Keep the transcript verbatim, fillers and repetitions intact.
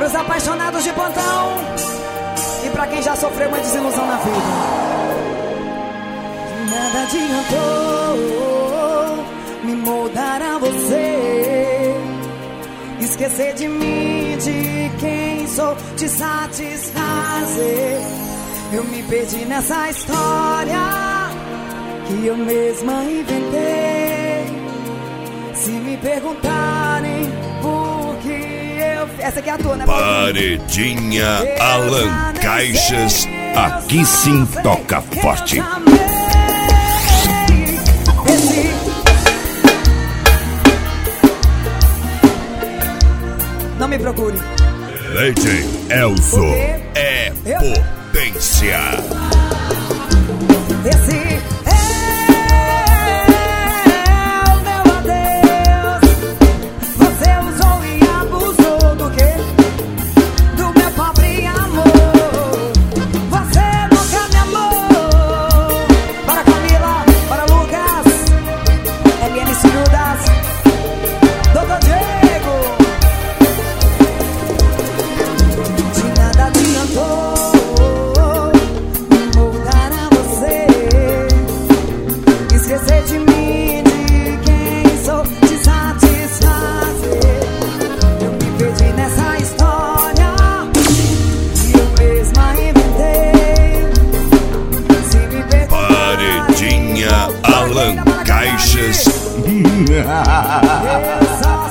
Pros apaixonados de plantão e pra quem já sofreu uma desilusão na vida. Nada adiantou me moldar a você, esquecer de mim, de quem sou, te satisfazer. Eu me perdi nessa história que eu mesma inventei. Se me perguntarem por que eu... Essa aqui é a tua, né? Paredinha Alan Caixas, aqui sim toca forte. Não me procure. D J Elzo é potência. Esse é o meu adeus. Você usou e abusou do quê? Do meu pobre amor. Você nunca me amou. Para Camila, para Lucas, M M Cirudas, doutor Diego. De nada adiantou esquecer de mim, de quem sou, te satisfazer. Eu me perdi nessa história que eu mesma inventei. Se me perguntarem, Paredinha Alan Caixas. eu só